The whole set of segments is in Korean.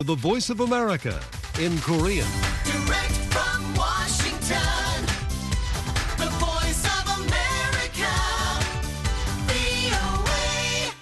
The Voice of America in Korean. Direct from Washington, the voice of America, VOA.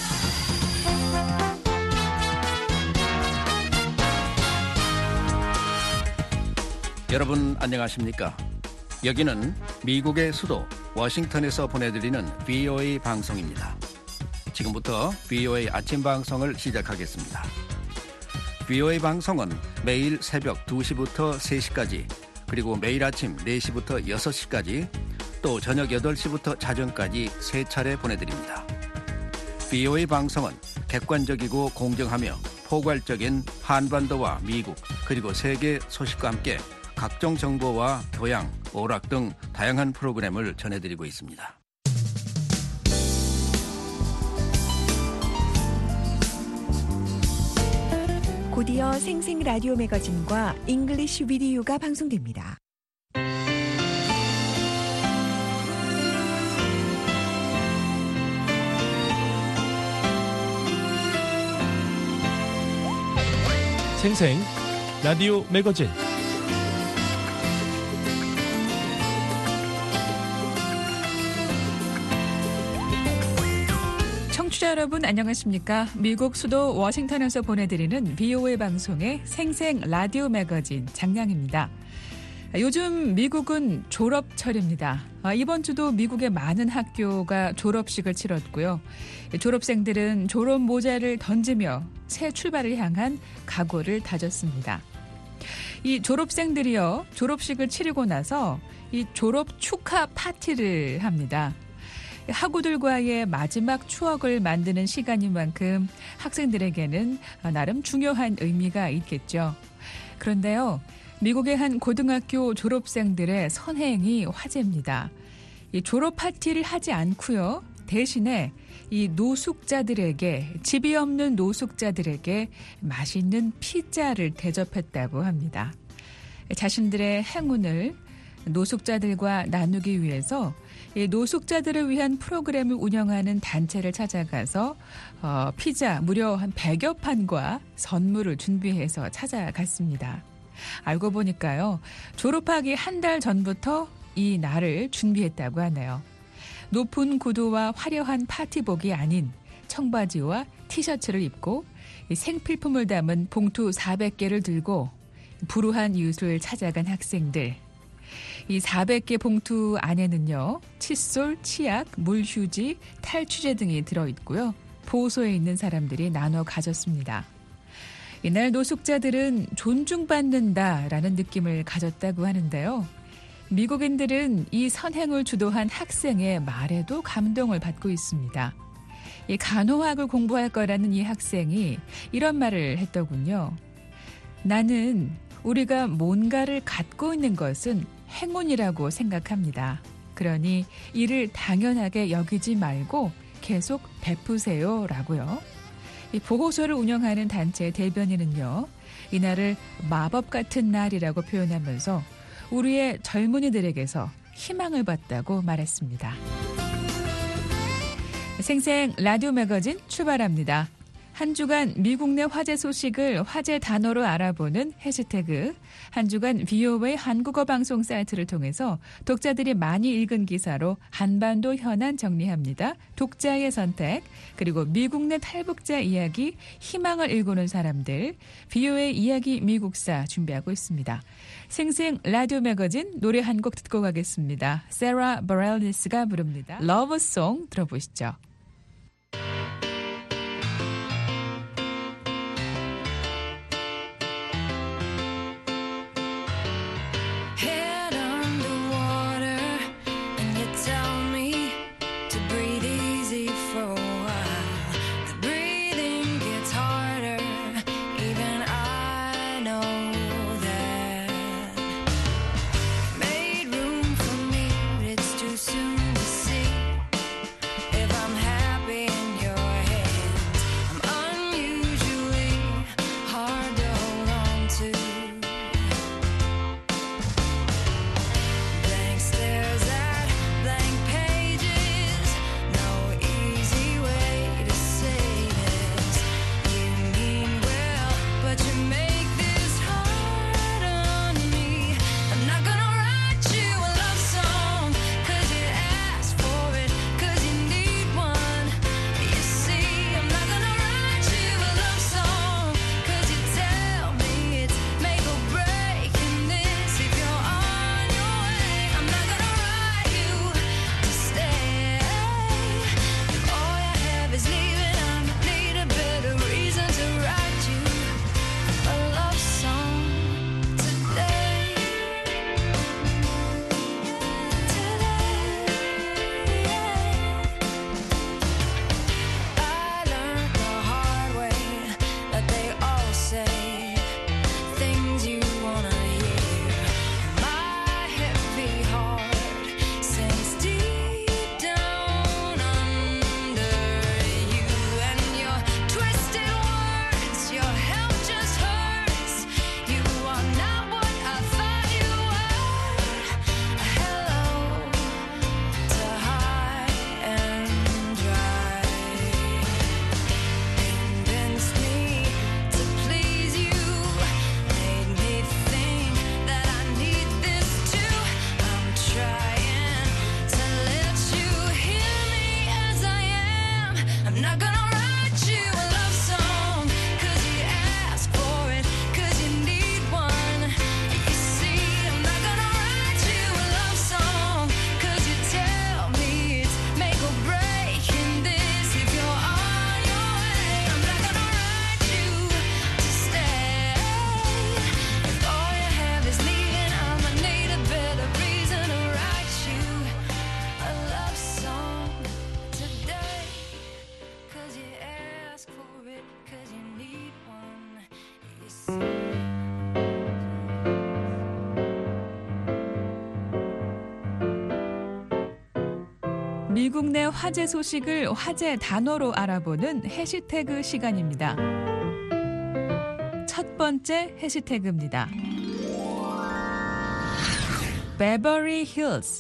여러분 안녕하십니까? 여기는 미국의 수도 워싱턴에서 보내드리는 VOA 방송입니다. 지금부터 VOA 아침 방송을 시작하겠습니다. VOA 방송은 매일 새벽 2시부터 3시까지, 그리고 매일 아침 4시부터 6시까지, 또 저녁 8시부터 자정까지 3차례 보내드립니다. VOA 방송은 객관적이고 공정하며 포괄적인 한반도와 미국, 그리고 세계 소식과 함께 각종 정보와 교양, 오락 등 다양한 프로그램을 전해드리고 있습니다. 곧이어 생생 라디오 매거진과 잉글리시 비디오가 방송됩니다. 생생 라디오 매거진. 청취자 여러분 안녕하십니까? 미국 수도 워싱턴에서 보내드리는 VOA 방송의 생생 라디오 매거진 장량입니다. 요즘 미국은 졸업철입니다. 이번 주도 미국의 많은 학교가 졸업식을 치렀고요. 졸업생들은 졸업 모자를 던지며 새 출발을 향한 각오를 다졌습니다. 이 졸업생들이요, 졸업식을 치르고 나서 이 졸업 축하 파티를 합니다. 학우들과의 마지막 추억을 만드는 시간인 만큼 학생들에게는 나름 중요한 의미가 있겠죠. 그런데요, 미국의 한 고등학교 졸업생들의 선행이 화제입니다. 이 졸업 파티를 하지 않고요, 대신에 이 노숙자들에게, 집이 없는 노숙자들에게 맛있는 피자를 대접했다고 합니다. 자신들의 행운을 노숙자들과 나누기 위해서 노숙자들을 위한 프로그램을 운영하는 단체를 찾아가서 피자 무려 한 100여 판과 선물을 준비해서 찾아갔습니다. 알고 보니까요, 졸업하기 한 달 전부터 이 날을 준비했다고 하네요. 높은 구두와 화려한 파티복이 아닌 청바지와 티셔츠를 입고 생필품을 담은 봉투 400개를 들고 불우한 이웃을 찾아간 학생들. 이 400개 봉투 안에는요, 칫솔, 치약, 물휴지, 탈취제 등이 들어있고요. 보호소에 있는 사람들이 나눠 가졌습니다. 이날 노숙자들은 존중받는다라는 느낌을 가졌다고 하는데요. 미국인들은 이 선행을 주도한 학생의 말에도 감동을 받고 있습니다. 이 간호학을 공부할 거라는 이 학생이 이런 말을 했더군요. 나는 우리가 뭔가를 갖고 있는 것은 행운이라고 생각합니다. 그러니 이를 당연하게 여기지 말고 계속 베푸세요 라고요. 이 보호소를 운영하는 단체의 대변인은요, 이날을 마법 같은 날이라고 표현하면서 우리의 젊은이들에게서 희망을 받다고 말했습니다. 생생 라디오 매거진 출발합니다. 한 주간 미국 내 화제 소식을 화제 단어로 알아보는 해시태그, 한 주간 VOA 한국어 방송 사이트를 통해서 독자들이 많이 읽은 기사로 한반도 현안 정리합니다. 독자의 선택, 그리고 미국 내 탈북자 이야기, 희망을 일구는 사람들, VOA 이야기 미국사 준비하고 있습니다. 생생 라디오 매거진 노래 한 곡 듣고 가겠습니다. 세라 바렐리스가 부릅니다. 러브송 들어보시죠. Soon to see if I'm happy. 미국 내 화제 소식을 화제 단어로 알아보는 해시태그 시간입니다. 첫 번째 해시태그입니다. 베버리 힐스.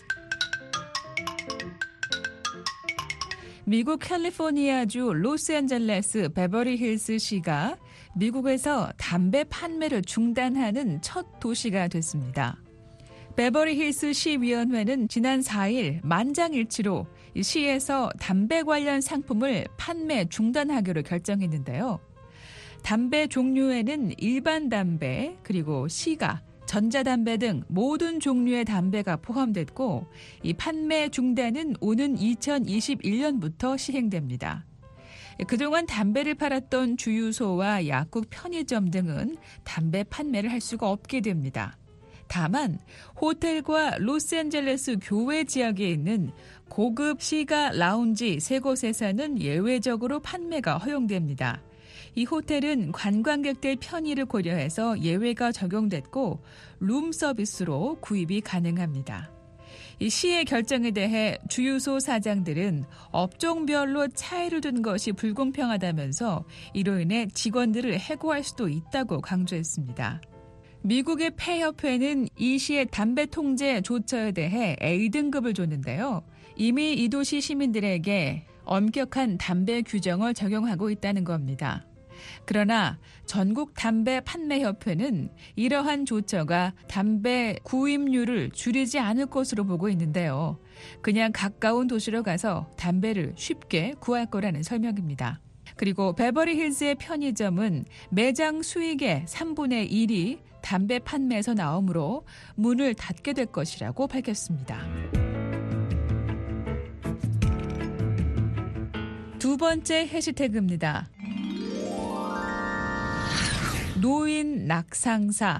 미국 캘리포니아주 로스앤젤레스 베버리 힐스 시가 미국에서 담배 판매를 중단하는 첫 도시가 됐습니다. 베버리 힐스 시위원회는 지난 4일 만장일치로 이 시에서 담배 관련 상품을 판매 중단하기로 결정했는데요. 담배 종류에는 일반 담배, 그리고 시가, 전자담배 등 모든 종류의 담배가 포함됐고 이 판매 중단은 오는 2021년부터 시행됩니다. 그동안 담배를 팔았던 주유소와 약국, 편의점 등은 담배 판매를 할 수가 없게 됩니다. 다만 호텔과 로스앤젤레스 교외 지역에 있는 고급 시가 라운지 3곳에서는 예외적으로 판매가 허용됩니다. 이 호텔은 관광객들 편의를 고려해서 예외가 적용됐고 룸 서비스로 구입이 가능합니다. 이 시의 결정에 대해 주유소 사장들은 업종별로 차이를 둔 것이 불공평하다면서 이로 인해 직원들을 해고할 수도 있다고 강조했습니다. 미국의 폐협회는 이 시의 담배 통제 조처에 대해 A등급을 줬는데요. 이미 이 도시 시민들에게 엄격한 담배 규정을 적용하고 있다는 겁니다. 그러나 전국 담배 판매협회는 이러한 조처가 담배 구입률을 줄이지 않을 것으로 보고 있는데요. 그냥 가까운 도시로 가서 담배를 쉽게 구할 거라는 설명입니다. 그리고 베버리 힐스의 편의점은 매장 수익의 3분의 1이 담배 판매에서 나오므로 문을 닫게 될 것이라고 밝혔습니다. 두 번째 해시태그입니다. 노인 낙상사.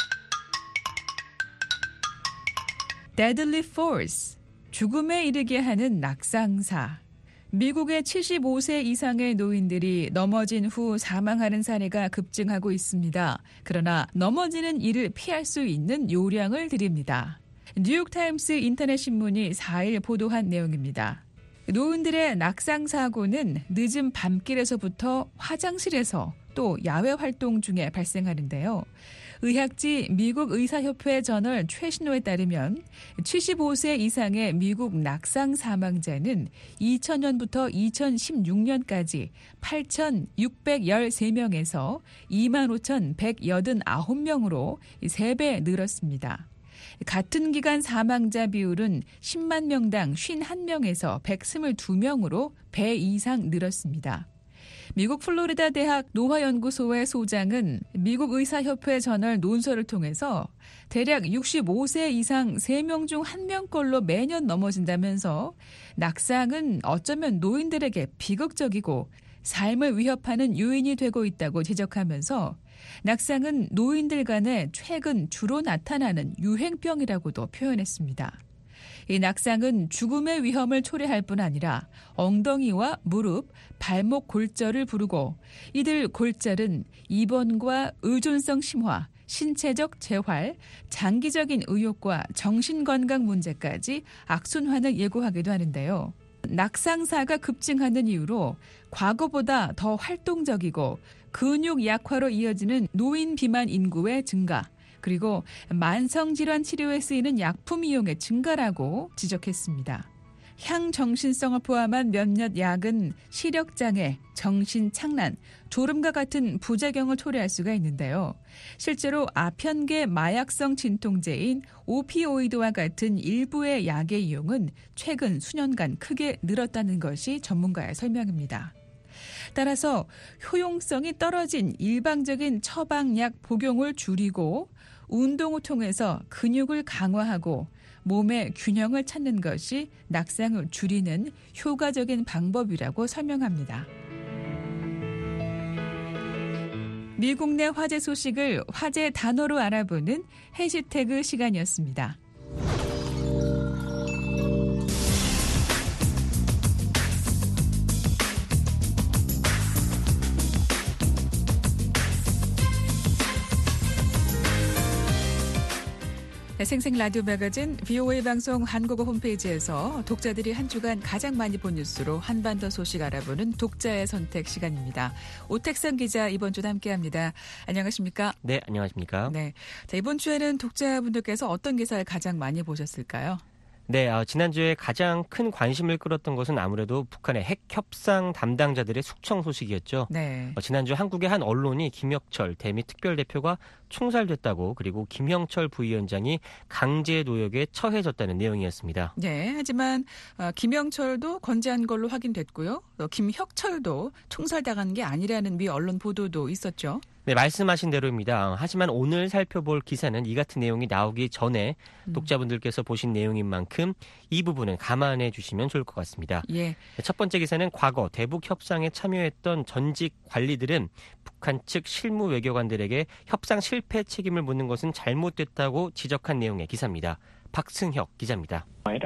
Deadly Force. 죽음에 이르게 하는 낙상사. 미국의 75세 이상의 노인들이 넘어진 후 사망하는 사례가 급증하고 있습니다. 그러나 넘어지는 일을 피할 수 있는 요령을 드립니다. 뉴욕타임스 인터넷 신문이 4일 보도한 내용입니다. 노인들의 낙상 사고는 늦은 밤길에서부터 화장실에서 또 야외 활동 중에 발생하는데요. 의학지 미국 의사협회 저널 최신호에 따르면 75세 이상의 미국 낙상 사망자는 2000년부터 2016년까지 8,613명에서 25,189명으로 3배 늘었습니다. 같은 기간 사망자 비율은 10만 명당 51명에서 122명으로 배 이상 늘었습니다. 미국 플로리다 대학 노화연구소의 소장은 미국 의사협회 저널 논설을 통해서 대략 65세 이상 3명 중 1명꼴로 매년 넘어진다면서 낙상은 어쩌면 노인들에게 비극적이고 삶을 위협하는 요인이 되고 있다고 지적하면서 낙상은 노인들 간에 최근 주로 나타나는 유행병이라고도 표현했습니다. 이 낙상은 죽음의 위험을 초래할 뿐 아니라 엉덩이와 무릎, 발목 골절을 부르고 이들 골절은 입원과 의존성 심화, 신체적 재활, 장기적인 의욕과 정신건강 문제까지 악순환을 예고하기도 하는데요. 낙상사가 급증하는 이유로 과거보다 더 활동적이고 근육 약화로 이어지는 노인 비만 인구의 증가, 그리고 만성질환 치료에 쓰이는 약품 이용의 증가라고 지적했습니다. 향정신성을 포함한 몇몇 약은 시력장애, 정신착란, 졸음과 같은 부작용을 초래할 수가 있는데요. 실제로 아편계 마약성 진통제인 오피오이드와 같은 일부의 약의 이용은 최근 수년간 크게 늘었다는 것이 전문가의 설명입니다. 따라서 효용성이 떨어진 일방적인 처방약 복용을 줄이고 운동을 통해서 근육을 강화하고 몸의 균형을 찾는 것이 낙상을 줄이는 효과적인 방법이라고 설명합니다. 미국 내 화제 소식을 화제 단어로 알아보는 해시태그 시간이었습니다. 네, 생생 라디오 매거진 VOA 방송 한국어 홈페이지에서 독자들이 한 주간 가장 많이 본 뉴스로 한반도 소식 알아보는 독자의 선택 시간입니다. 오택선 기자 이번 주도 함께합니다. 안녕하십니까? 네, 안녕하십니까? 네, 자, 이번 주에는 독자분들께서 어떤 기사를 가장 많이 보셨을까요? 네, 지난주에 가장 큰 관심을 끌었던 것은 아무래도 북한의 핵 협상 담당자들의 숙청 소식이었죠. 네. 지난주 한국의 한 언론이 김혁철 대미 특별대표가 총살됐다고, 그리고 김영철 부위원장이 강제 노역에 처해졌다는 내용이었습니다. 네, 하지만 김영철도 건재한 걸로 확인됐고요. 김혁철도 총살당한 게 아니라는 미 언론 보도도 있었죠. 네, 말씀하신 대로입니다. 하지만 오늘 살펴볼 기사는 이 같은 내용이 나오기 전에 독자분들께서 보신 내용인 만큼 이 부분은 감안해 주시면 좋을 것 같습니다. 예. 첫 번째 기사는 과거 대북 협상에 참여했던 전직 관리들은 북한 측 실무 외교관들에게 협상 실패 책임을 묻는 것은 잘못됐다고 지적한 내용의 기사입니다. 박승혁 기자입니다.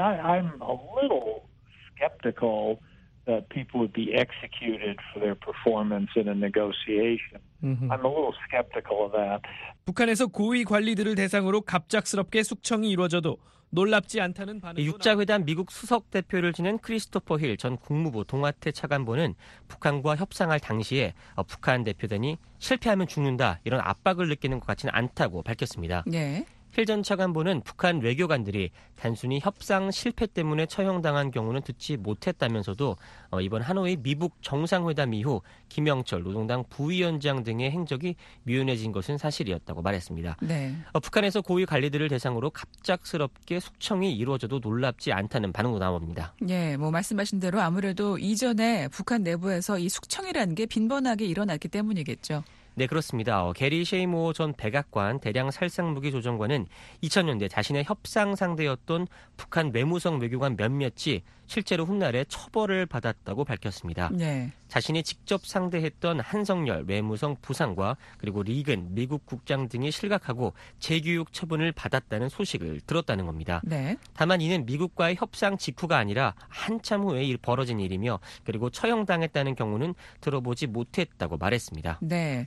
I'm a little skeptical that people would be executed for their performance in a negotiation. I'm a little skeptical of that. 북한에서 고위 관리들을 대상으로 갑작스럽게 숙청이 이루어져도 놀랍지 않다는 반응도 육자회담 미국 수석 대표를 지낸 크리스토퍼 힐 전 국무부 동아태 차관보는 북한과 협상할 당시에 북한 대표단이 실패하면 죽는다, 이런 압박을 느끼는 것 같지는 않다고 밝혔습니다. 네. 힐 전 차관보는 북한 외교관들이 단순히 협상 실패 때문에 처형당한 경우는 듣지 못했다면서도 이번 하노이 미북 정상회담 이후 김영철 노동당 부위원장 등의 행적이 묘연해진 것은 사실이었다고 말했습니다. 네. 북한에서 고위 관리들을 대상으로 갑작스럽게 숙청이 이루어져도 놀랍지 않다는 반응도 나옵니다. 예, 뭐 말씀하신 대로 아무래도 이전에 북한 내부에서 이 숙청이라는 게 빈번하게 일어났기 때문이겠죠. 네, 그렇습니다. 게리 셰이모어 전 백악관 대량 살상무기 조정관은 2000년대 자신의 협상 상대였던 북한 외무성 외교관 몇몇이 실제로 훗날에 처벌을 받았다고 밝혔습니다. 네. 자신이 직접 상대했던 한성열 외무성 부상과 그리고 리근 미국 국장 등이 실각하고 재교육 처분을 받았다는 소식을 들었다는 겁니다. 네. 다만 이는 미국과의 협상 직후가 아니라 한참 후에 벌어진 일이며, 그리고 처형당했다는 경우는 들어보지 못했다고 말했습니다. 네.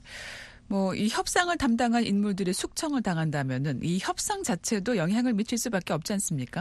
뭐 이 협상을 담당한 인물들이 숙청을 당한다면은 이 협상 자체도 영향을 미칠 수밖에 없지 않습니까?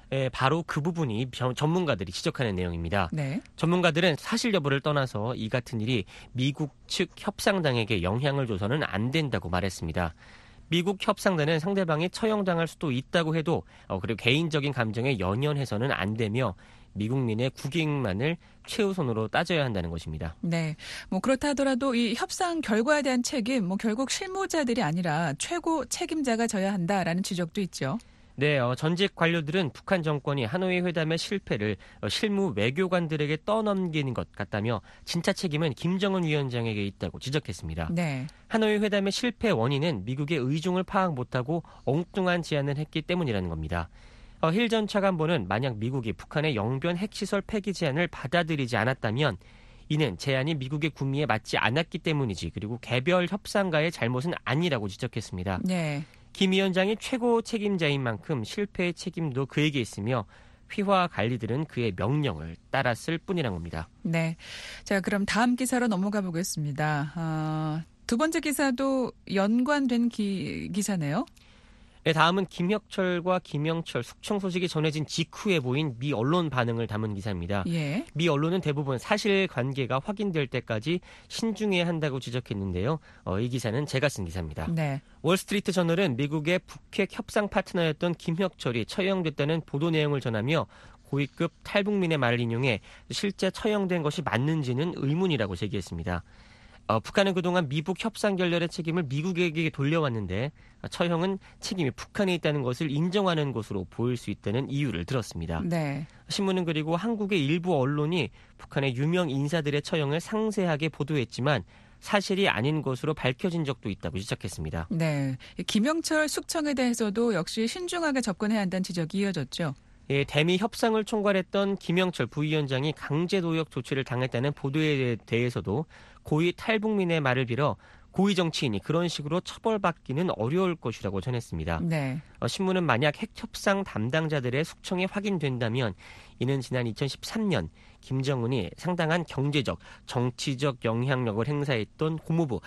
바로 그 부분이 전문가들이 지적하는 내용입니다. 네. 전문가들은 사실 여부를 떠나서 이 같은 일이 미국 측 협상당에게 영향을 줘서는 안 된다고 말했습니다. 미국 협상단은 상대방이 처형당할 수도 있다고 해도 그리고 개인적인 감정에 연연해서는 안 되며 미국민의 국익만을 최우선으로 따져야 한다는 것입니다. 네. 뭐 그렇다 하더라도 이 협상 결과에 대한 책임, 뭐 결국 실무자들이 아니라 최고 책임자가 져야 한다라는 지적도 있죠. 네, 전직 관료들은 북한 정권이 하노이 회담의 실패를 실무 외교관들에게 떠넘기는 것 같다며 진짜 책임은 김정은 위원장에게 있다고 지적했습니다. 네. 하노이 회담의 실패 원인은 미국의 의중을 파악 못하고 엉뚱한 제안을 했기 때문이라는 겁니다. 힐 전 차관보는 만약 미국이 북한의 영변 핵시설 폐기 제안을 받아들이지 않았다면 이는 제안이 미국의 구미에 맞지 않았기 때문이지, 그리고 개별 협상가의 잘못은 아니라고 지적했습니다. 네. 김 위원장이 최고 책임자인 만큼 실패의 책임도 그에게 있으며 휘하 관리들은 그의 명령을 따랐을 뿐이란 겁니다. 네. 자, 그럼 다음 기사로 넘어가 보겠습니다. 두 번째 기사도 연관된 기사네요. 네, 다음은 김혁철과 김영철 숙청 소식이 전해진 직후에 보인 미 언론 반응을 담은 기사입니다. 예. 미 언론은 대부분 사실관계가 확인될 때까지 신중해야 한다고 지적했는데요. 이 기사는 제가 쓴 기사입니다. 네. 월스트리트 저널은 미국의 북핵 협상 파트너였던 김혁철이 처형됐다는 보도 내용을 전하며 고위급 탈북민의 말을 인용해 실제 처형된 것이 맞는지는 의문이라고 제기했습니다. 북한은 그동안 미북 협상 결렬의 책임을 미국에게 돌려왔는데 처형은 책임이 북한에 있다는 것을 인정하는 것으로 보일 수 있다는 이유를 들었습니다. 네. 신문은 그리고 한국의 일부 언론이 북한의 유명 인사들의 처형을 상세하게 보도했지만 사실이 아닌 것으로 밝혀진 적도 있다고 지적했습니다. 네. 김영철 숙청에 대해서도 역시 신중하게 접근해야 한다는 지적이 이어졌죠. 예, 대미 협상을 총괄했던 김영철 부위원장이 강제 노역 조치를 당했다는 보도에 대해서도 고위 탈북민의 말을 빌어 고위 정치인이 그런 식으로 처벌받기는 어려울 것이라고 전했습니다. 네. 신문은 만약 핵 협상 담당자들의 숙청이 확인된다면 이는 지난 2013년 김정은이 상당한 경제적, 정치적 영향력을 행사했던 고모부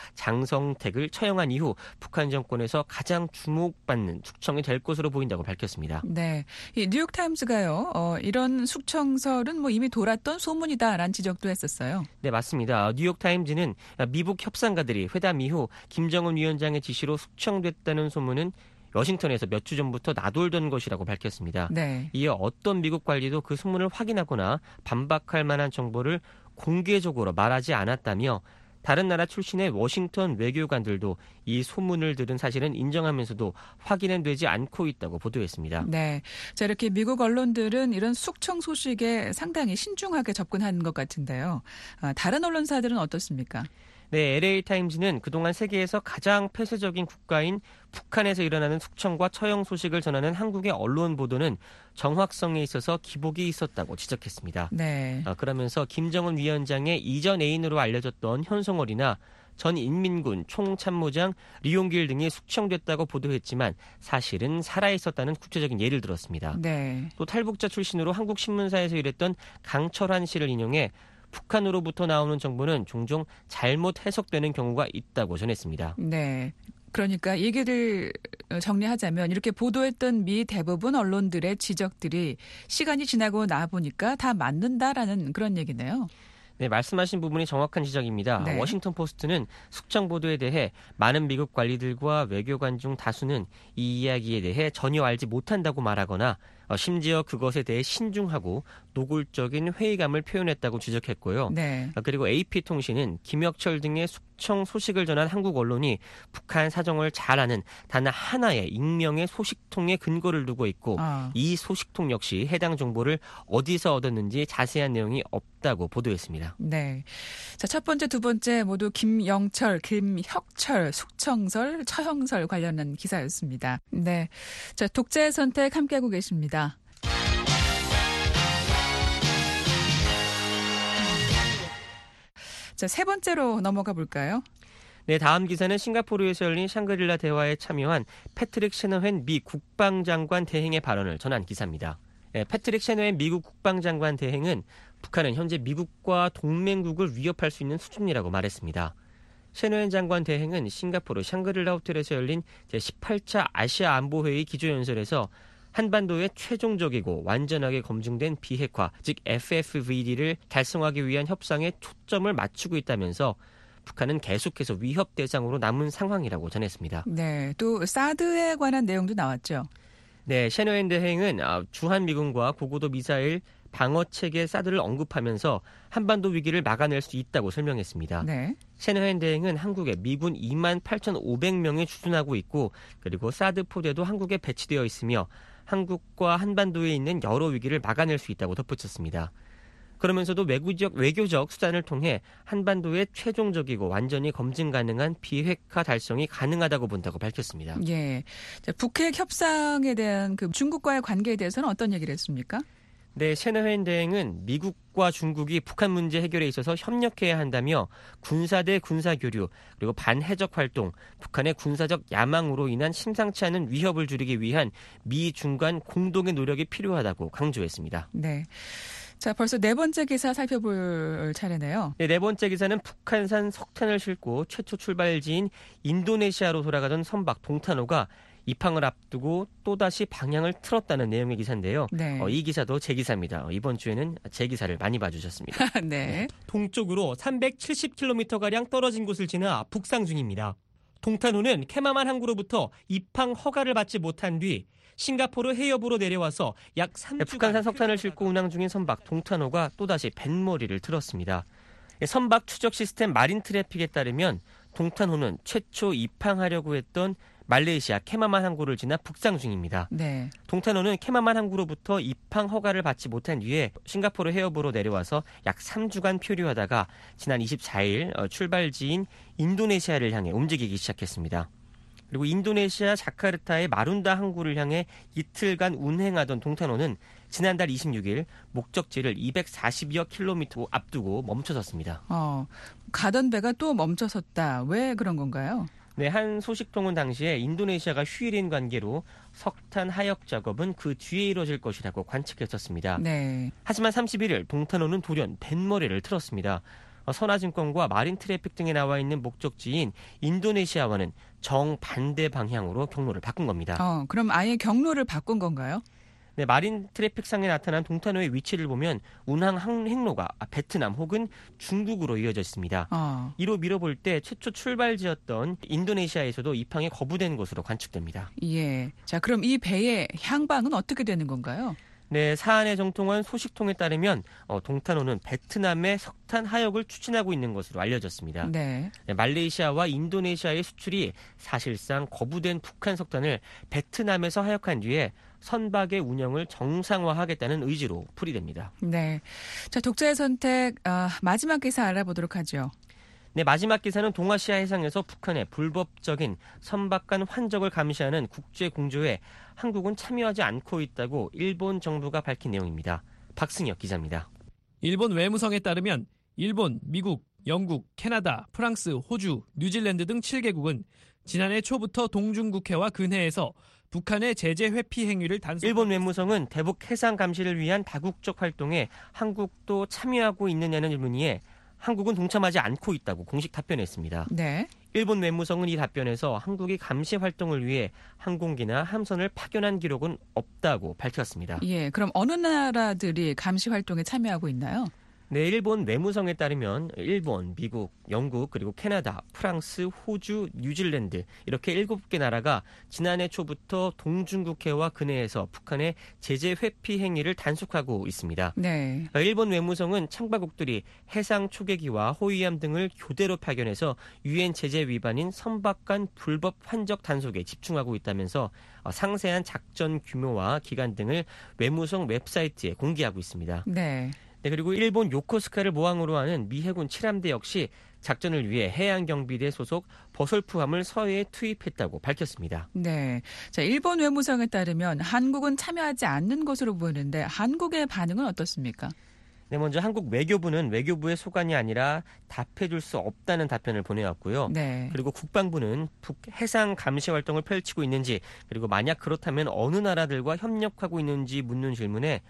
장성택을 처형한 이후 북한 정권에서 가장 주목받는 숙청이 될 것으로 보인다고 밝혔습니다. 네, 이 뉴욕타임스가요. 이런 숙청설은 뭐 이미 돌았던 소문이다라는 지적도 했었어요. 네, 맞습니다. 뉴욕타임즈는 미북 협상가들이 회담 이후 김정은 위원장의 지시로 숙청됐다는 소문은 워싱턴에서 몇 주 전부터 나돌던 것이라고 밝혔습니다. 네. 이어 어떤 미국 관리도 그 소문을 확인하거나 반박할 만한 정보를 공개적으로 말하지 않았다며 다른 나라 출신의 워싱턴 외교관들도 이 소문을 들은 사실은 인정하면서도 확인은 되지 않고 있다고 보도했습니다. 네. 자, 이렇게 미국 언론들은 이런 숙청 소식에 상당히 신중하게 접근하는 것 같은데요. 다른 언론사들은 어떻습니까? 네, LA타임즈는 그동안 세계에서 가장 폐쇄적인 국가인 북한에서 일어나는 숙청과 처형 소식을 전하는 한국의 언론 보도는 정확성에 있어서 기복이 있었다고 지적했습니다. 네. 그러면서 김정은 위원장의 이전 애인으로 알려졌던 현송월이나 전 인민군 총참모장 리용길 등이 숙청됐다고 보도했지만 사실은 살아있었다는 구체적인 예를 들었습니다. 네. 또 탈북자 출신으로 한국신문사에서 일했던 강철환 씨를 인용해 북한으로부터 나오는 정보는 종종 잘못 해석되는 경우가 있다고 전했습니다. 네. 그러니까 얘기를 정리하자면 이렇게 보도했던 미 대부분 언론들의 지적들이 시간이 지나고 나 보니까 다 맞는다라는 그런 얘기네요. 네, 말씀하신 부분이 정확한 지적입니다. 네. 워싱턴 포스트는 숙청 보도에 대해 많은 미국 관리들과 외교관 중 다수는 이 이야기에 대해 전혀 알지 못한다고 말하거나 심지어 그것에 대해 신중하고 노골적인 회의감을 표현했다고 지적했고요. 네. 그리고 AP통신은 김혁철 등의 숙청 소식을 전한 한국 언론이 북한 사정을 잘 아는 단 하나의 익명의 소식통에 근거를 두고 있고 이 소식통 역시 해당 정보를 어디서 얻었는지 자세한 내용이 없다고 보도했습니다. 네. 자, 첫 번째, 두 번째 모두 김영철, 김혁철, 숙청설, 처형설 관련한 기사였습니다. 네. 자, 독자의 선택 함께하고 계십니다. 자, 세 번째로 넘어가 볼까요? 네, 다음 기사는 싱가포르에서 열린 샹그릴라 대화에 참여한 패트릭 셰너헨 미 국방장관 대행의 발언을 전한 기사입니다. 네, 패트릭 셰너헨 미국 국방장관 대행은 북한은 현재 미국과 동맹국을 위협할 수 있는 수준이라고 말했습니다. 셰너헨 장관 대행은 싱가포르 샹그릴라 호텔에서 열린 제18차 아시아 안보회의 기조연설에서 한반도의 최종적이고 완전하게 검증된 비핵화, 즉 FFVD를 달성하기 위한 협상에 초점을 맞추고 있다면서 북한은 계속해서 위협 대상으로 남은 상황이라고 전했습니다. 네, 또 사드에 관한 내용도 나왔죠. 네, 셰너헨 대행은 주한미군과 고고도 미사일 방어체계 사드를 언급하면서 한반도 위기를 막아낼 수 있다고 설명했습니다. 네. 셰너헨 대행은 한국에 미군 28,500명이 주둔하고 있고 그리고 사드 포대도 한국에 배치되어 있으며 한국과 한반도에 있는 여러 위기를 막아낼 수 있다고 덧붙였습니다. 그러면서도 외교적 수단을 통해 한반도의 최종적이고 완전히 검증 가능한 비핵화 달성이 가능하다고 본다고 밝혔습니다. 예. 자, 북핵 협상에 대한 그 중국과의 관계에 대해서는 어떤 얘기를 했습니까? 네, 셰너헨 대행은 미국과 중국이 북한 문제 해결에 있어서 협력해야 한다며 군사 대 군사 교류, 그리고 반해적 활동, 북한의 군사적 야망으로 인한 심상치 않은 위협을 줄이기 위한 미 중 간 공동의 노력이 필요하다고 강조했습니다. 네. 자, 벌써 네 번째 기사 살펴볼 차례네요. 네, 네 번째 기사는 북한산 석탄을 싣고 최초 출발지인 인도네시아로 돌아가던 선박 동탄호가 입항을 앞두고 또다시 방향을 틀었다는 내용의 기사인데요. 네. 이 기사도 제 기사입니다. 이번 주에는 제 기사를 많이 봐주셨습니다. 네. 동쪽으로 370km가량 떨어진 곳을 지나 북상 중입니다. 동탄호는 케마만 항구로부터 입항 허가를 받지 못한 뒤 싱가포르 해협으로 내려와서 약 3주간 북한산 석탄을 싣고 운항 중인 선박 동탄호가 또다시 뱃머리를 틀었습니다. 선박 추적 시스템 마린 트래픽에 따르면 동탄호는 최초 입항하려고 했던 말레이시아 케마만 항구를 지나 북상 중입니다. 네. 동탄호는 케마만 항구로부터 입항 허가를 받지 못한 뒤에 싱가포르 해협으로 내려와서 약 3주간 표류하다가 지난 24일 출발지인 인도네시아를 향해 움직이기 시작했습니다. 그리고 인도네시아 자카르타의 마룬다 항구를 향해 이틀간 운행하던 동탄호는 지난달 26일 목적지를 240여 킬로미터 앞두고 멈춰섰습니다. 가던 배가 또 멈춰섰다. 왜 그런 건가요? 네, 한 소식통은 당시에 인도네시아가 휴일인 관계로 석탄 하역 작업은 그 뒤에 이뤄질 것이라고 관측했었습니다. 네. 하지만 31일 동탄호는 돌연 뱃머리를 틀었습니다. 선화증권과 마린트래픽 등에 나와 있는 목적지인 인도네시아와는 정반대 방향으로 경로를 바꾼 겁니다. 그럼 아예 경로를 바꾼 건가요? 네, 마린트래픽상에 나타난 동탄호의 위치를 보면 운항 항로가 베트남 혹은 중국으로 이어져 있습니다. 이로 밀어볼 때 최초 출발지였던 인도네시아에서도 입항이 거부된 것으로 관측됩니다. 예. 자, 그럼 이 배의 향방은 어떻게 되는 건가요? 네, 사안에 정통한 소식통에 따르면 동탄호는 베트남의 석탄 하역을 추진하고 있는 것으로 알려졌습니다. 네. 네, 말레이시아와 인도네시아의 수출이 사실상 거부된 북한 석탄을 베트남에서 하역한 뒤에 선박의 운영을 정상화하겠다는 의지로 풀이됩니다. 네. 자, 독자의 선택 마지막 기사 알아보도록 하죠. 네, 마지막 기사는 동아시아 해상에서 북한의 불법적인 선박 간 환적을 감시하는 국제 공조에 한국은 참여하지 않고 있다고 일본 정부가 밝힌 내용입니다. 박승혁 기자입니다. 일본 외무성에 따르면 일본, 미국, 영국, 캐나다, 프랑스, 호주, 뉴질랜드 등 7개국은 지난해 초부터 동중국해와 근해에서 북한의 제재 회피 행위를 일본 외무성은 대북 해상 감시를 위한 다국적 활동에 한국도 참여하고 있느냐는 질문에 한국은 동참하지 않고 있다고 공식 답변했습니다. 네. 일본 외무성은 이 답변에서 한국이 감시 활동을 위해 항공기나 함선을 파견한 기록은 없다고 밝혔습니다. 예, 그럼 어느 나라들이 감시 활동에 참여하고 있나요? 네, 일본 외무성에 따르면 일본, 미국, 영국, 그리고 캐나다, 프랑스, 호주, 뉴질랜드 이렇게 7개 나라가 지난해 초부터 동중국해와 근해에서 북한의 제재 회피 행위를 단속하고 있습니다. 네. 일본 외무성은 참가국들이 해상 초계기와 호위함 등을 교대로 파견해서 유엔 제재 위반인 선박 간 불법 환적 단속에 집중하고 있다면서 상세한 작전 규모와 기간 등을 외무성 웹사이트에 공개하고 있습니다. 네. 네, 그리고 일본 요코스카를 모항으로 하는 미 해군 7함대 역시 작전을 위해 해양경비대 소속 버설프함을 서해에 투입했다고 밝혔습니다. 네. 자, 일본 외무성에 따르면 한국은 참여하지 않는 것으로 보이는데 한국의 반응은 어떻습니까? 네, 먼저 한국 외교부는 외교부의 소관이 아니라 답해줄 수 없다는 답변을 보내왔고요. 네. 그리고 국방부는 북 해상 감시 활동을 펼치고 있는지 그리고 만약 그렇다면 어느 나라들과 협력하고 있는지 묻는 질문에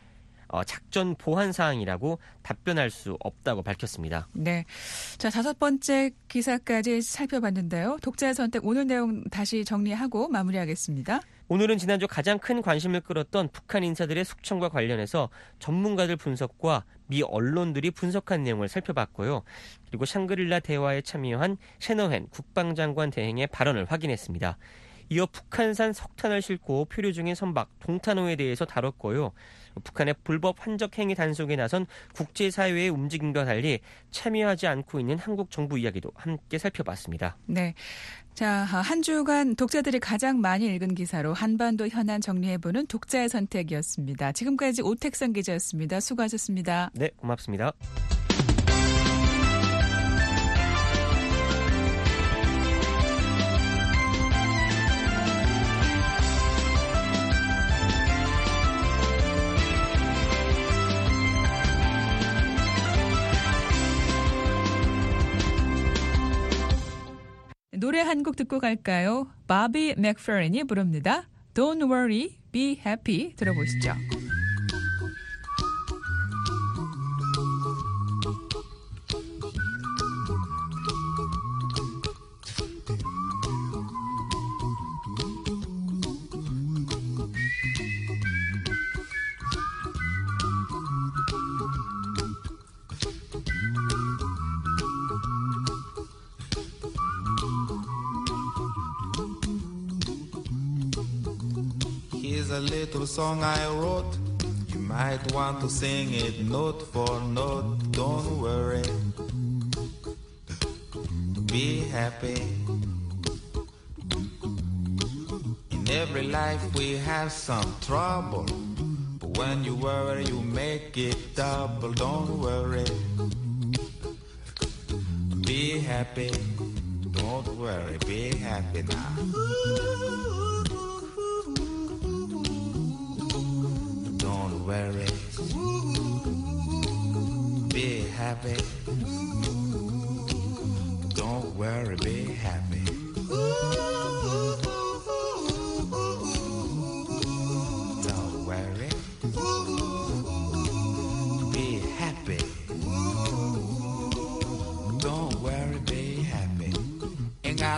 작전 보완 사항이라고 답변할 수 없다고 밝혔습니다. 네. 자, 5번째 기사까지 살펴봤는데요. 독자의 선택 오늘 내용 다시 정리하고 마무리하겠습니다. 오늘은 지난주 가장 큰 관심을 끌었던 북한 인사들의 숙청과 관련해서 전문가들 분석과 미 언론들이 분석한 내용을 살펴봤고요. 그리고 샹그릴라 대화에 참여한 셰너헨 국방장관 대행의 발언을 확인했습니다. 이어 북한산 석탄을 싣고 표류 중인 선박 동탄호에 대해서 다뤘고요. 북한의 불법 환적 행위 단속에 나선 국제사회의 움직임과 달리 참여하지 않고 있는 한국 정부 이야기도 함께 살펴봤습니다. 네. 자, 한 주간 독자들이 가장 많이 읽은 기사로 한반도 현안 정리해보는 독자의 선택이었습니다. 지금까지 오택선 기자였습니다. 수고하셨습니다. 네, 고맙습니다. 노래 한 곡 듣고 갈까요? 바비 맥퍼린이 부릅니다. Don't worry, be happy. 들어보시죠. Here's a little song I wrote. You might want to sing it note for note. Don't worry. Be happy. In every life we have some trouble. But when you worry, you make it double. Don't worry. Be happy. Don't worry. Be happy now. Don't worry. Be happy. Don't worry, be happy.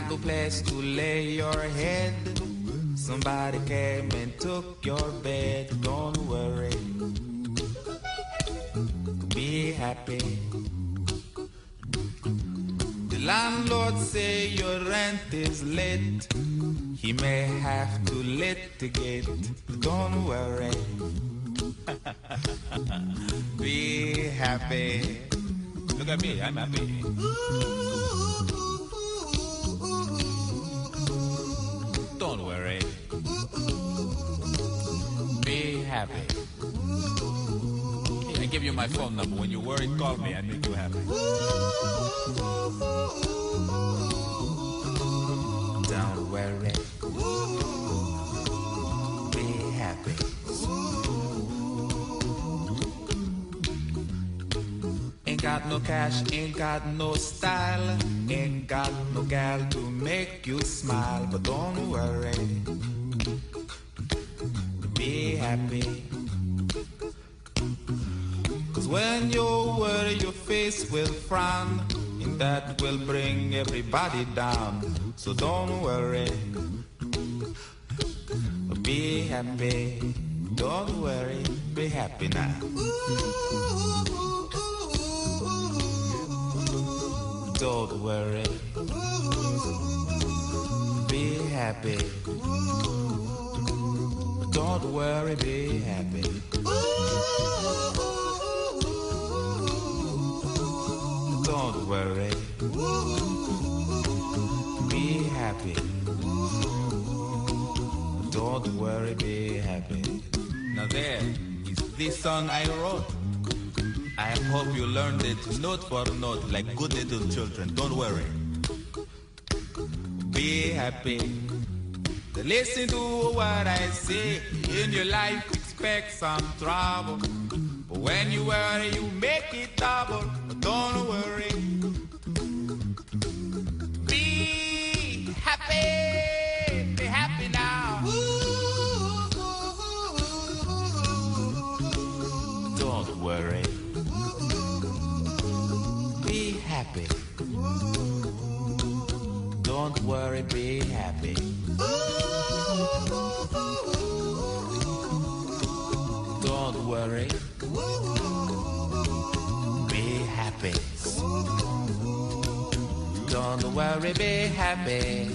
no place to lay your head. Somebody came and took your bed. Don't worry, be happy. The landlord say your rent is late. He may have to litigate. Don't worry, be happy. Look at me, I'm happy. Don't worry, be happy. I give you my phone number. When you're worried, call me. I make you happy. Don't worry, be happy. Ain't got no cash, ain't got no style, ain't got no gal to make you smile. But don't worry, be happy. Cause when you worry, your face will frown, and that will bring everybody down. So don't worry, be happy. Don't worry, be happy now. Don't worry, be happy. Don't worry, be happy. Don't worry, be happy. Don't worry, be happy. Now there is this song I wrote. I hope you learned it note for note like good little children. Don't worry, be happy. Listen to what I say. In your life expect some trouble, but when you worry you make it double. But don't worry, be happy. Be happy now. Don't worry, be happy. Don't worry, be happy. Don't worry, be happy. Don't worry, be happy.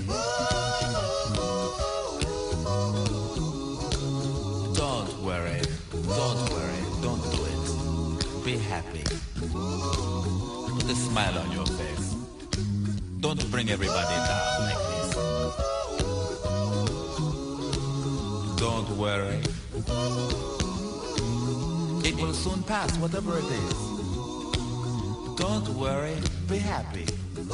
Don't worry, don't do it. Be happy. Put a smile on your face. Don't bring everybody down like this. Don't worry, it will soon pass, whatever it is. Don't worry, be happy.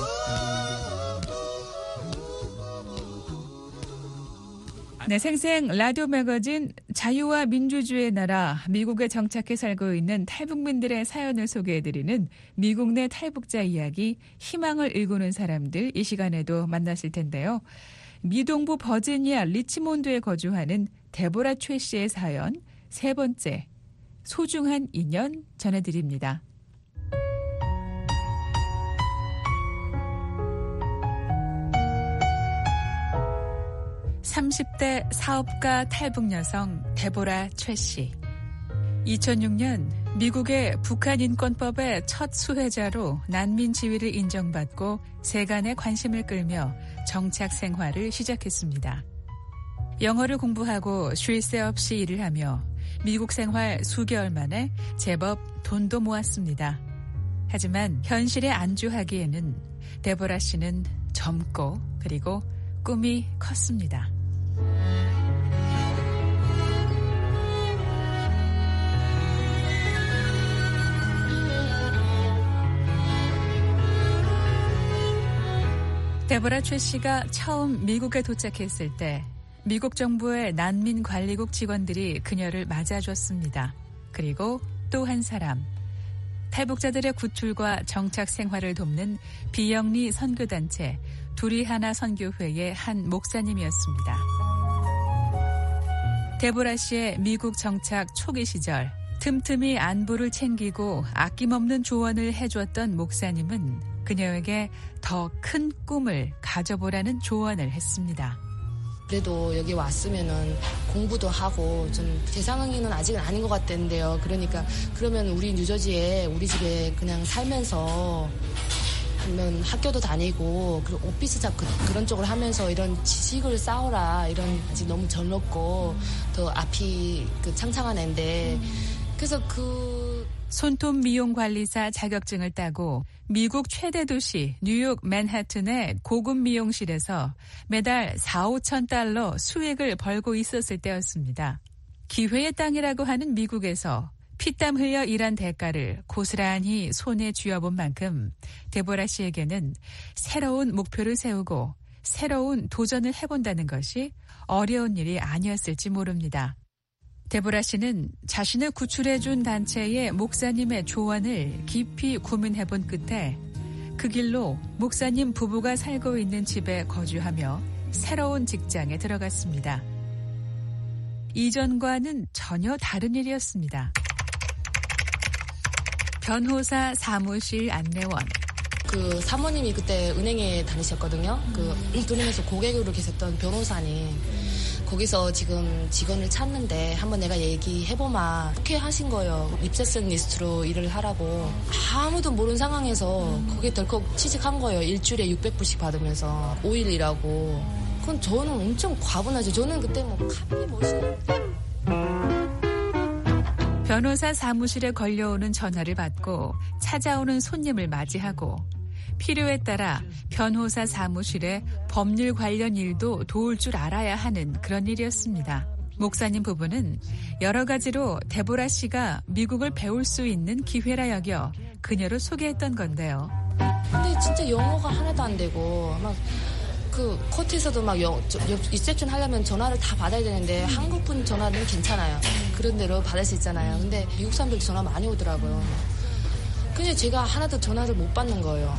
네, 생생 라디오 매거진 자유와 민주주의의 나라 미국에 정착해 살고 있는 탈북민들의 사연을 소개해드리는 미국 내 탈북자 이야기, 희망을 일구는 사람들, 이 시간에도 만나실 텐데요. 미동부 버지니아 리치몬드에 거주하는 데보라 최 씨의 사연 세 번째, 소중한 인연 전해드립니다. 30대 사업가 탈북 여성 데보라 최 씨. 2006년 미국의 북한 인권법의 첫 수혜자로 난민 지위를 인정받고 세간의 관심을 끌며 정착 생활을 시작했습니다. 영어를 공부하고 쉴 새 없이 일을 하며 미국 생활 수개월 만에 제법 돈도 모았습니다. 하지만 현실에 안주하기에는 데보라 씨는 젊고 그리고 꿈이 컸습니다. 데보라 최 씨가 처음 미국에 도착했을 때 미국 정부의 난민관리국 직원들이 그녀를 맞아줬습니다. 그리고 또 한 사람, 탈북자들의 구출과 정착 생활을 돕는 비영리 선교단체 두리하나 선교회의 한 목사님이었습니다. 데보라 씨의 미국 정착 초기 시절 틈틈이 안부를 챙기고 아낌없는 조언을 해줬던 목사님은 그녀에게 더 큰 꿈을 가져보라는 조언을 했습니다. 그래도 여기 왔으면은 공부도 하고 좀 제 상황에는 아직은 아닌 것 같던데요. 그러니까 그러면 우리 뉴저지에 우리 집에 그냥 살면서 하면 학교도 다니고 그리고 오피스 잡 그런 쪽을 하면서 이런 지식을 쌓아라. 이런 아직 너무 젊었고 더 앞이 창창한 애인데 그래서 손톱 미용 관리사 자격증을 따고 미국 최대 도시 뉴욕 맨하튼의 고급 미용실에서 매달 4-5천 달러 수익을 벌고 있었을 때였습니다. 기회의 땅이라고 하는 미국에서 피땀 흘려 일한 대가를 고스란히 손에 쥐어본 만큼 데보라 씨에게는 새로운 목표를 세우고 새로운 도전을 해본다는 것이 어려운 일이 아니었을지 모릅니다. 데보라 씨는 자신을 구출해준 단체의 목사님의 조언을 깊이 고민해본 끝에 그 길로 목사님 부부가 살고 있는 집에 거주하며 새로운 직장에 들어갔습니다. 이전과는 전혀 다른 일이었습니다. 변호사 사무실 안내원. 사모님이 그때 은행에 다니셨거든요. 은행에서 고객으로 계셨던 변호사님. 거기서 지금 직원을 찾는데 한번 내가 얘기해보마. 오케이 하신 거예요. 리셉션리스트로 일을 하라고. 아무도 모르는 상황에서 거기에 덜컥 취직한 거예요. 일주일에 600불씩 받으면서 5일 일하고. 그건 저는 엄청 과분하죠. 저는 그때 카페 모시는 변호사 사무실에 걸려오는 전화를 받고 찾아오는 손님을 맞이하고 필요에 따라 변호사 사무실의 법률 관련 일도 도울 줄 알아야 하는 그런 일이었습니다. 목사님 부부는 여러 가지로 데보라 씨가 미국을 배울 수 있는 기회라 여겨 그녀를 소개했던 건데요. 근데 진짜 영어가 하나도 안 되고 코트에서도 리셉션 하려면 전화를 다 받아야 되는데 한국분 전화는 괜찮아요. 그런 대로 받을 수 있잖아요. 근데 미국 사람들 전화 많이 오더라고요. 근데 제가 하나도 전화를 못 받는 거예요.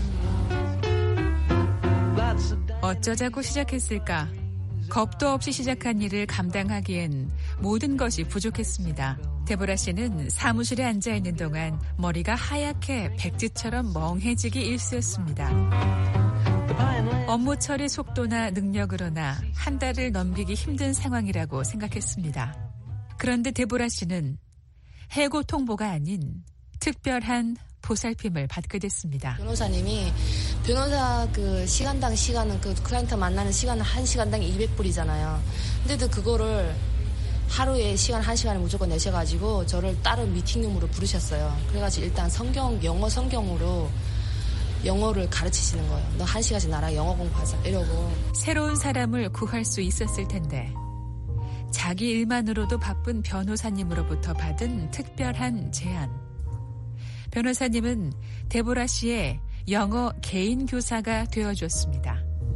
어쩌자고 시작했을까? 겁도 없이 시작한 일을 감당하기엔 모든 것이 부족했습니다. 데보라 씨는 사무실에 앉아있는 동안 머리가 하얗게 백지처럼 멍해지기 일쑤였습니다. 업무 처리 속도나 능력으로나 한 달을 넘기기 힘든 상황이라고 생각했습니다. 그런데 데보라 씨는 해고 통보가 아닌 특별한 보살핌을 받게 됐습니다. 변호사님이 변호사 시간당 시간은 클라이언트 만나는 시간은 1시간당 200불이잖아요. 근데도 그거를 하루에 시간 1시간을 무조건 내셔가지고 저를 다른 미팅룸으로 부르셨어요. 그래가지고 일단 영어 성경으로 영어를 가르치시는 거예요. 너 1시간씩 나랑 영어 공부하자 이러고. 새로운 사람을 구할 수 있었을 텐데 자기 일만으로도 바쁜 변호사님으로부터 받은 특별한 제안. 변호사님은 데보라 씨의 영어 개인 교사가 되어줬습니다.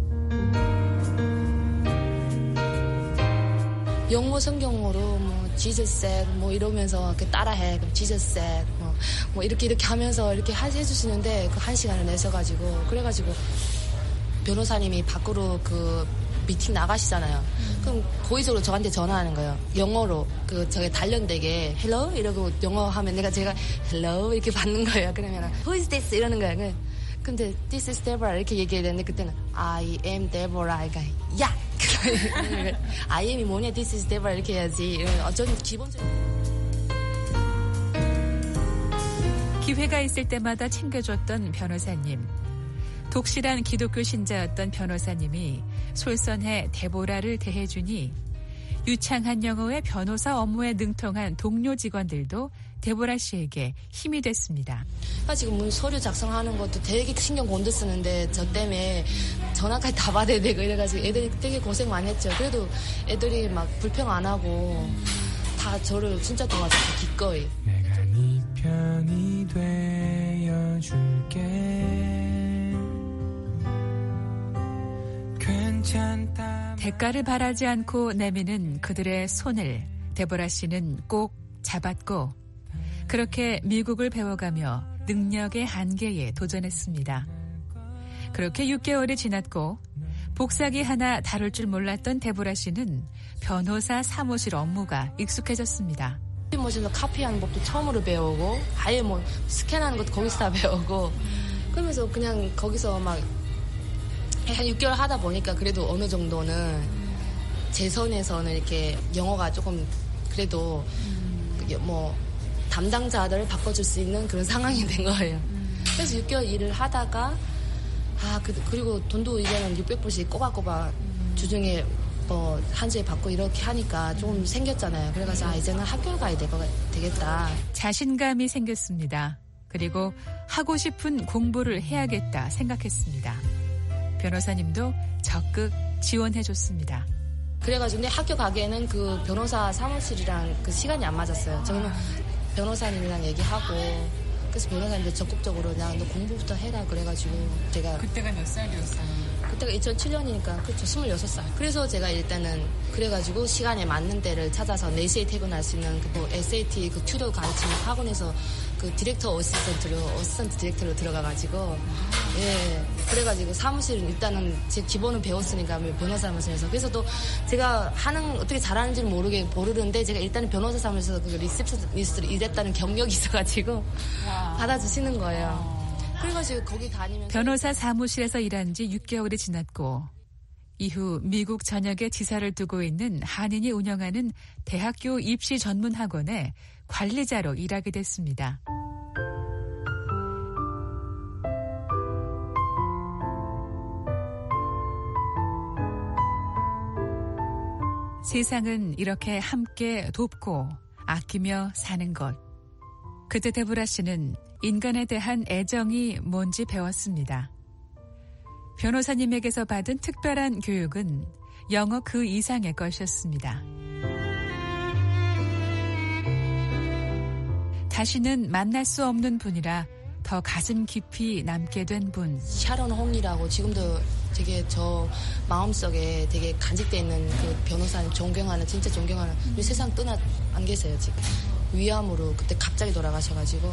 영어 성경으로 Jesus said 이러면서 따라해. Jesus said 이렇게 하면서 이렇게 해주시는데 1시간을 내셔가지고 그래가지고 변호사님이 밖으로 미팅 나가시잖아요. 그럼 고의적으로 저한테 전화하는 거예요. 영어로 저게 단련되게 hello 이러고 영어 하면 제가 hello 이렇게 받는 거예요. 그러면 who is this 이러는 거예요. 근데 this is Deborah 이렇게 얘기해야 되는데 그때는 I am Deborah 그러니까 야 I am이 뭐냐 this is Deborah 이렇게 해야지. 저는 기본적으로 기회가 있을 때마다 챙겨줬던 변호사님. 독실한 기독교 신자였던 변호사님이 솔선해 데보라를 대해주니 유창한 영어의 변호사 업무에 능통한 동료 직원들도 데보라 씨에게 힘이 됐습니다. 지금 서류 작성하는 것도 되게 신경 곤두 쓰는데 저 때문에 전화까지 다 받아야 되고 이래가지고 애들이 되게 고생 많이 했죠. 그래도 애들이 불평 안 하고 다 저를 진짜 도와줬어요. 기꺼이. 내가 네 편이 되어줄게. 대가를 바라지 않고 내미는 그들의 손을 데보라 씨는 꼭 잡았고 그렇게 미국을 배워가며 능력의 한계에 도전했습니다. 그렇게 6개월이 지났고 복사기 하나 다룰 줄 몰랐던 데보라 씨는 변호사 사무실 업무가 익숙해졌습니다. 머신으로 카피하는 법도 처음으로 배우고 아예 스캔하는 것도 거기서 다 배우고 그러면서 그냥 거기서 막 한 6개월 하다 보니까 그래도 어느 정도는 제 선에서는 이렇게 영어가 조금 그래도 뭐 담당자들을 바꿔줄 수 있는 그런 상황이 된 거예요. 그래서 6개월 일을 하다가 그리고 돈도 이제는 600불씩 꼬박꼬박 주중에 한 주에 받고 이렇게 하니까 좀 생겼잖아요. 그래서 이제는 학교를 가야 되겠다. 자신감이 생겼습니다. 그리고 하고 싶은 공부를 해야겠다 생각했습니다. 변호사님도 적극 지원해줬습니다. 그래가지고 근데 학교 가기에는 그 변호사 사무실이랑 그 시간이 안 맞았어요. 저는 변호사님이랑 얘기하고 그래서 변호사님도 적극적으로 그냥 너 공부부터 해라 그래가지고 제가 그때가 몇 살이었어요? 그때가 2007년이니까 그렇죠. 26살. 그래서 제가 일단은 그래가지고 시간에 맞는 때를 찾아서 4시에 퇴근할 수 있는 그 SAT 그 튜더 가르치는 학원에서 그 어시스턴트 디렉터로 들어가가지고 그래가지고 사무실은 일단은 제 기본은 배웠으니까 변호사 사무실에서 그래서 또 제가 어떻게 잘하는지는 모르는데 제가 일단은 변호사 사무실에서 그 리셉션리스트로 일했다는 경력이 있어가지고 받아주시는 거예요. 그래가지고 거기 다니면서 변호사 사무실에서 일한 지 6개월이 지났고 이후 미국 전역에 지사를 두고 있는 한인이 운영하는 대학교 입시 전문 학원에 관리자로 일하게 됐습니다. 세상은 이렇게 함께 돕고 아끼며 사는 것. 그때 데보라 씨는 인간에 대한 애정이 뭔지 배웠습니다. 변호사님에게서 받은 특별한 교육은 영어 그 이상의 것이었습니다. 다시는 만날 수 없는 분이라 더 가슴 깊이 남게 된 분. 샤론 홍이라고 지금도 되게 저 마음속에 되게 간직돼 있는 그 변호사님 진짜 존경하는 이 세상 떠나 안 계세요 지금. 위암으로 그때 갑자기 돌아가셔가지고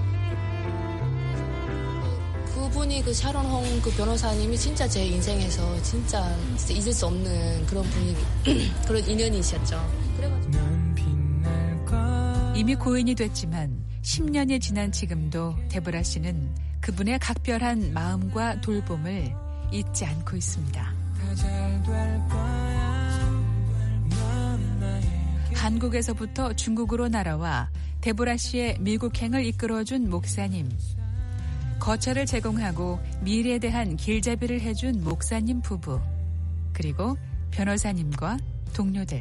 그분이 그 샤론 홍 그 변호사님이 진짜 제 인생에서 진짜 잊을 수 없는 그런 분이 그런 인연이셨죠. 그래가지고 이미 고인이 됐지만 10년이 지난 지금도 데보라 씨는 그분의 각별한 마음과 돌봄을 잊지 않고 있습니다. 한국에서부터 중국으로 날아와 데보라 씨의 미국행을 이끌어준 목사님. 거처를 제공하고 미래에 대한 길잡이를 해준 목사님 부부. 그리고 변호사님과 동료들.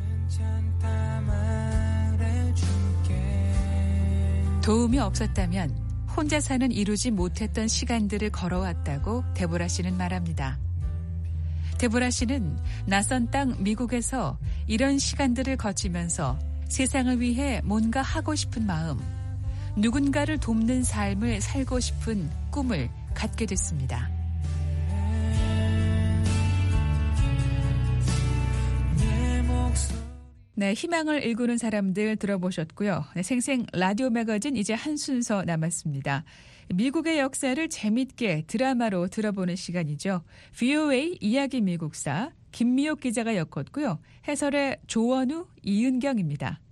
도움이 없었다면 혼자서는 이루지 못했던 시간들을 걸어왔다고 데보라 씨는 말합니다. 데보라 씨는 낯선 땅 미국에서 이런 시간들을 거치면서 세상을 위해 뭔가 하고 싶은 마음, 누군가를 돕는 삶을 살고 싶은 꿈을 갖게 됐습니다. 네, 희망을 일구는 사람들 들어보셨고요. 네, 생생 라디오 매거진 이제 한 순서 남았습니다. 미국의 역사를 재밌게 드라마로 들어보는 시간이죠. VOA 이야기 미국사 김미옥 기자가 엮었고요. 해설의 조원우, 이은경입니다.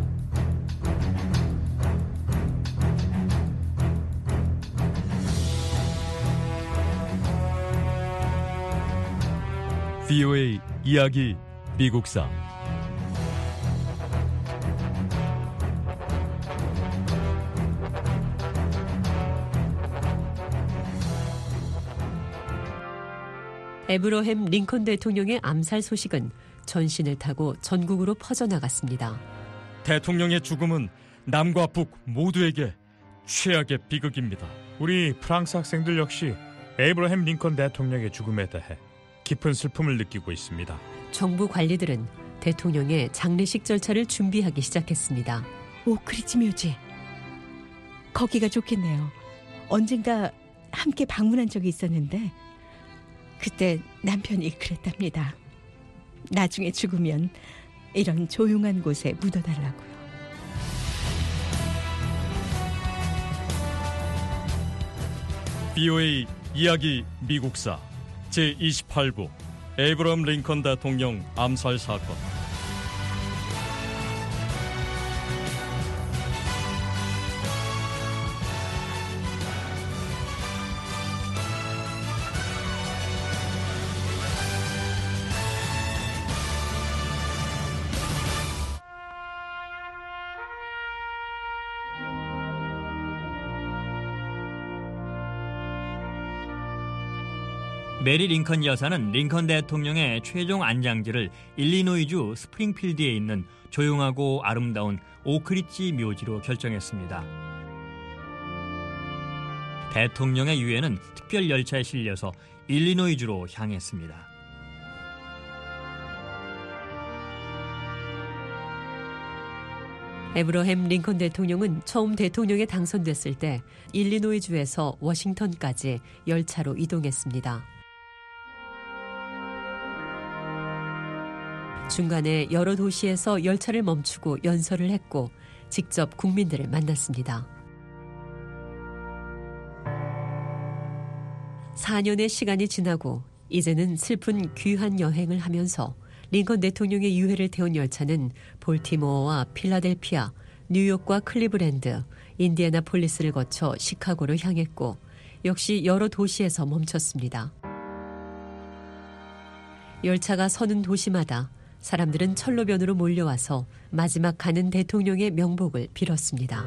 VOA 이야기 미국사 에브러햄 링컨 대통령의 암살 소식은 전신을 타고 전국으로 퍼져나갔습니다. 대통령의 죽음은 남과 북 모두에게 최악의 비극입니다. 우리 프랑스 학생들 역시 에브러햄 링컨 대통령의 죽음에 대해 깊은 슬픔을 느끼고 있습니다. 정부 관리들은 대통령의 장례식 절차를 준비하기 시작했습니다. 오크리지 묘지. 거기가 좋겠네요. 언젠가 함께 방문한 적이 있었는데 그때 남편이 그랬답니다. 나중에 죽으면 이런 조용한 곳에 묻어달라고요. VOA 이야기 미국사 제28부 에브러햄 링컨 대통령 암살 사건. 메리 링컨 여사는 링컨 대통령의 최종 안장지를 일리노이주 스프링필드에 있는 조용하고 아름다운 오크리지 묘지로 결정했습니다. 대통령의 유해는 특별 열차에 실려서 일리노이주로 향했습니다. 에브러햄 링컨 대통령은 처음 대통령에 당선됐을 때 일리노이주에서 워싱턴까지 열차로 이동했습니다. 중간에 여러 도시에서 열차를 멈추고 연설을 했고 직접 국민들을 만났습니다. 4년의 시간이 지나고 이제는 슬픈 귀한 여행을 하면서 링컨 대통령의 유해를 태운 열차는 볼티모어와 필라델피아, 뉴욕과 클리브랜드, 인디애나폴리스를 거쳐 시카고로 향했고 역시 여러 도시에서 멈췄습니다. 열차가 서는 도시마다 사람들은 철로변으로 몰려와서 마지막 가는 대통령의 명복을 빌었습니다.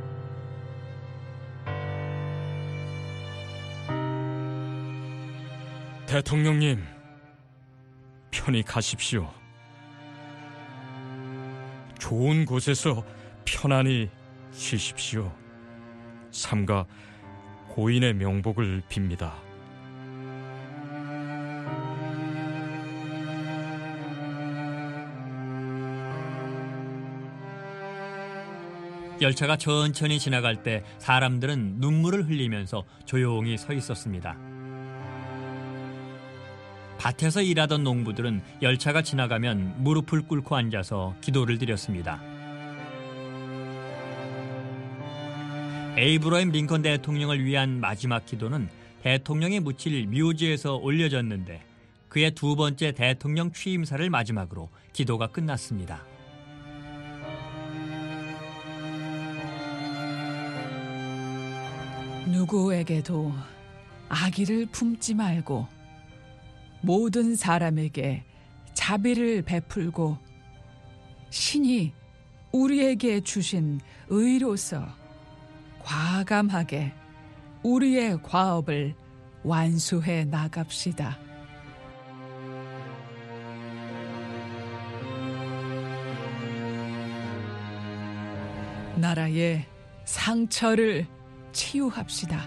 대통령님, 편히 가십시오. 좋은 곳에서 편안히 쉬십시오. 삼가 고인의 명복을 빕니다. 열차가 천천히 지나갈 때 사람들은 눈물을 흘리면서 조용히 서 있었습니다. 밭에서 일하던 농부들은 열차가 지나가면 무릎을 꿇고 앉아서 기도를 드렸습니다. 에이브러햄 링컨 대통령을 위한 마지막 기도는 대통령이 묻힐 묘지에서 올려졌는데 그의 두 번째 대통령 취임사를 마지막으로 기도가 끝났습니다. 누구에게도 악의를 품지 말고 모든 사람에게 자비를 베풀고 신이 우리에게 주신 의로서 과감하게 우리의 과업을 완수해 나갑시다. 나라의 상처를 치유합시다.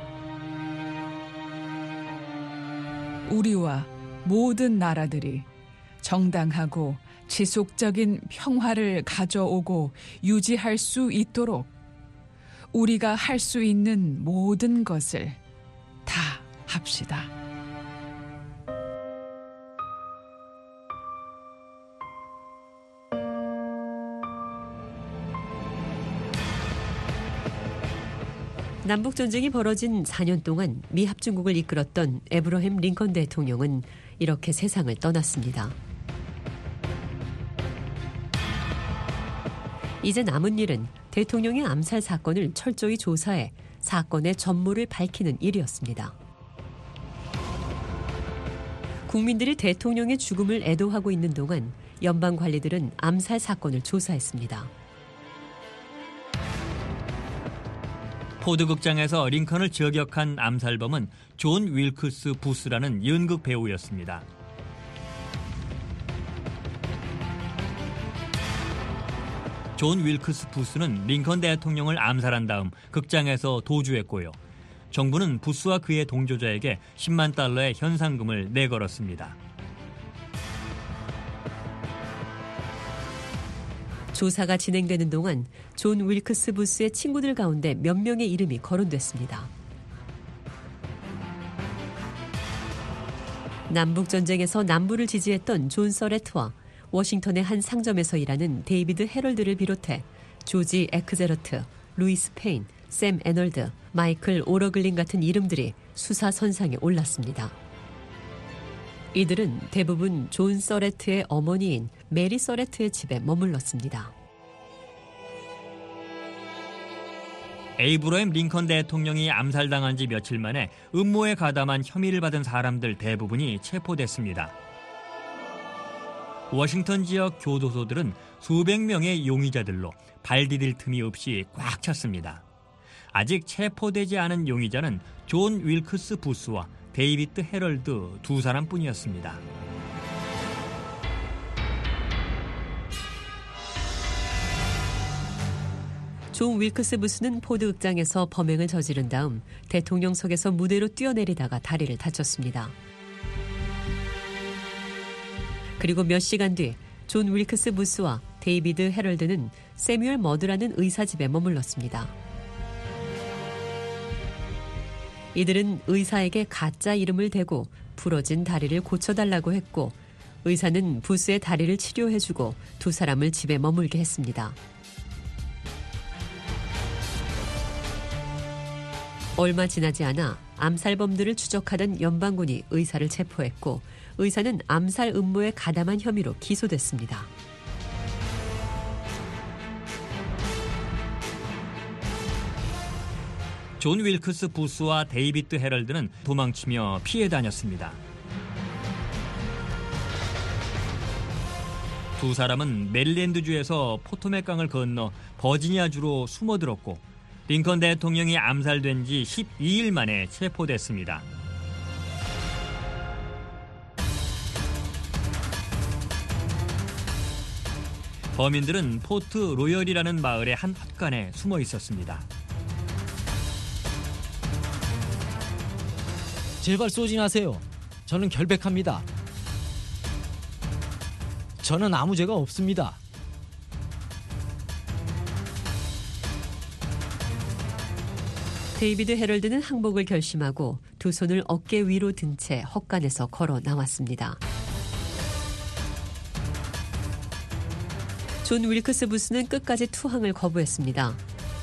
우리와 모든 나라들이 정당하고 지속적인 평화를 가져오고 유지할 수 있도록 우리가 할 수 있는 모든 것을 다 합시다. 남북전쟁이 벌어진 4년 동안 미합중국을 이끌었던 에브러햄 링컨 대통령은 이렇게 세상을 떠났습니다. 이제 남은 일은 대통령의 암살 사건을 철저히 조사해 사건의 전모를 밝히는 일이었습니다. 국민들이 대통령의 죽음을 애도하고 있는 동안 연방 관리들은 암살 사건을 조사했습니다. 포드 극장에서 링컨을 저격한 암살범은 존 윌크스 부스라는 연극 배우였습니다. 존 윌크스 부스는 링컨 대통령을 암살한 다음 극장에서 도주했고요. 정부는 부스와 그의 동조자에게 10만 달러의 현상금을 내걸었습니다. 조사가 진행되는 동안 존 윌크스 부스의 친구들 가운데 몇 명의 이름이 거론됐습니다. 남북전쟁에서 남부를 지지했던 존 서레트와 워싱턴의 한 상점에서 일하는 데이비드 헤럴드를 비롯해 조지 에크제러트, 루이스 페인, 샘 애널드, 마이클 오러글린 같은 이름들이 수사 선상에 올랐습니다. 이들은 대부분 존 서레트의 어머니인 메리 서레트의 집에 머물렀습니다. 에이브러햄 링컨 대통령이 암살당한 지 며칠 만에 음모에 가담한 혐의를 받은 사람들 대부분이 체포됐습니다. 워싱턴 지역 교도소들은 수백 명의 용의자들로 발 디딜 틈이 없이 꽉 찼습니다. 아직 체포되지 않은 용의자는 존 윌크스 부스와 데이비드 헤럴드 두 사람뿐이었습니다. 존 윌크스 부스는 포드 극장에서 범행을 저지른 다음 대통령석에서 무대로 뛰어내리다가 다리를 다쳤습니다. 그리고 몇 시간 뒤 존 윌크스 부스와 데이비드 헤럴드는 세뮤얼 머드라는 의사 집에 머물렀습니다. 이들은 의사에게 가짜 이름을 대고 부러진 다리를 고쳐달라고 했고 의사는 부스의 다리를 치료해주고 두 사람을 집에 머물게 했습니다. 얼마 지나지 않아 암살범들을 추적하던 연방군이 의사를 체포했고 의사는 암살 음모에 가담한 혐의로 기소됐습니다. 존 윌크스 부스와 데이비드 헤럴드는 도망치며 피해 다녔습니다. 두 사람은 메릴랜드주에서 포토맥강을 건너 버지니아주로 숨어들었고 링컨 대통령이 암살된 지 12일 만에 체포됐습니다. 범인들은 포트 로열이라는 마을의 한 헛간에 숨어 있었습니다. 제발 쏘지 마세요. 저는 결백합니다. 저는 아무 죄가 없습니다. 데이비드 헤럴드는 항복을 결심하고 두 손을 어깨 위로 든 채 헛간에서 걸어 나왔습니다. 존 윌크스 부스는 끝까지 투항을 거부했습니다.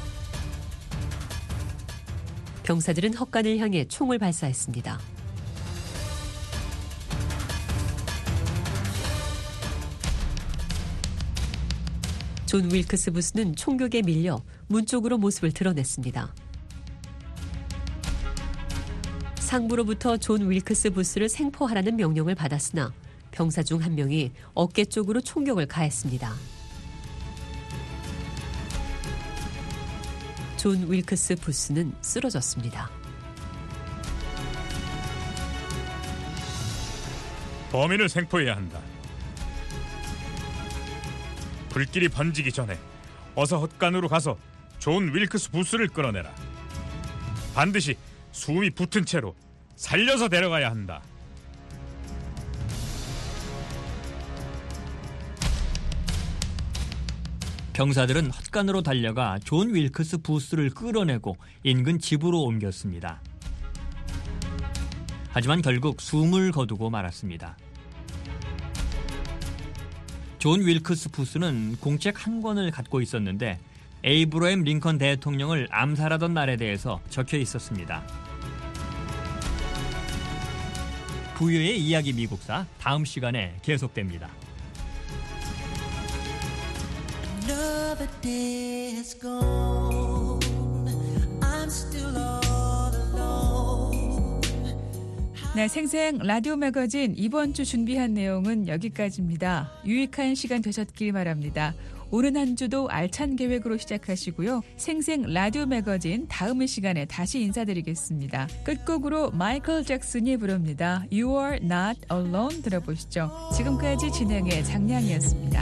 병사들은 헛간을 향해 총을 발사했습니다. 존 윌크스 부스는 총격에 밀려 문 쪽으로 모습을 드러냈습니다. 상부로부터 존 윌크스 부스를 생포하라는 명령을 받았으나 병사 중 한 명이 어깨 쪽으로 총격을 가했습니다. 존 윌크스 부스는 쓰러졌습니다. 범인을 생포해야 한다. 불길이 번지기 전에 어서 헛간으로 가서 존 윌크스 부스를 끌어내라. 반드시 숨이 붙은 채로 살려서 데려가야 한다. 병사들은 헛간으로 달려가 존 윌크스 부스를 끌어내고 인근 집으로 옮겼습니다. 하지만 결국 숨을 거두고 말았습니다. 존 윌크스 부스는 공책 한 권을 갖고 있었는데 에이브러햄 링컨 대통령을 암살하던 날에 대해서 적혀 있었습니다. 부유의 이야기 미국사 다음 시간에 계속됩니다. Another day has gone. I'm still all alone. 네, 생생 라디오 매거진 이번 주 준비한 내용은 여기까지입니다. 유익한 시간 되셨길 바랍니다. 오는 한 주도 알찬 계획으로 시작하시고요. 생생 라디오 매거진 다음 시간에 다시 인사드리겠습니다. 끝곡으로 마이클 잭슨이 부릅니다. You are not alone 들어보시죠. 지금까지 진행의 장량이었습니다.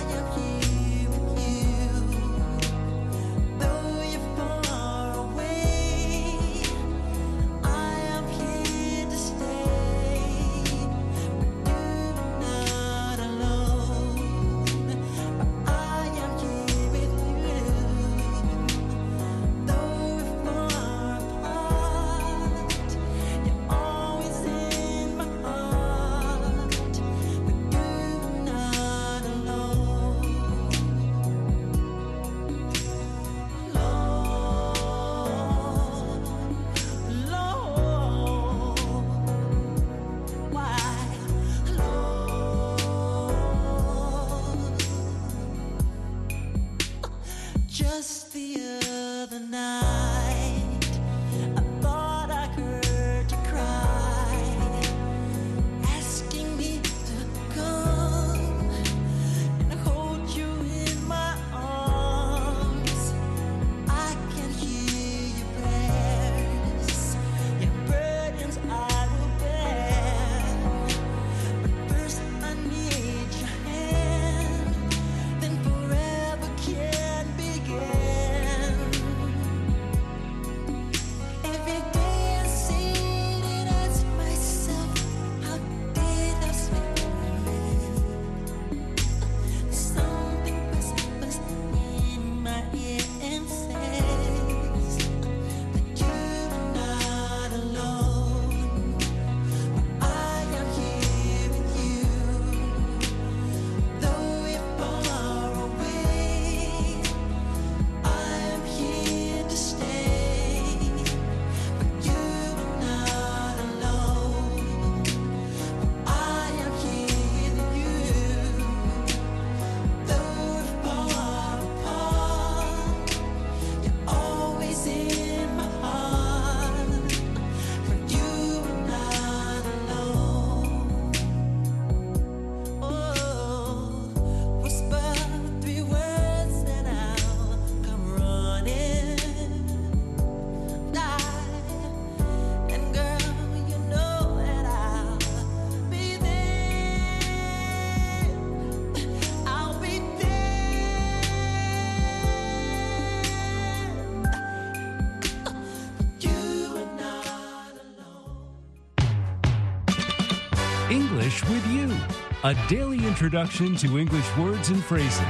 Though you're far away English with You, a daily introduction to English words and phrases.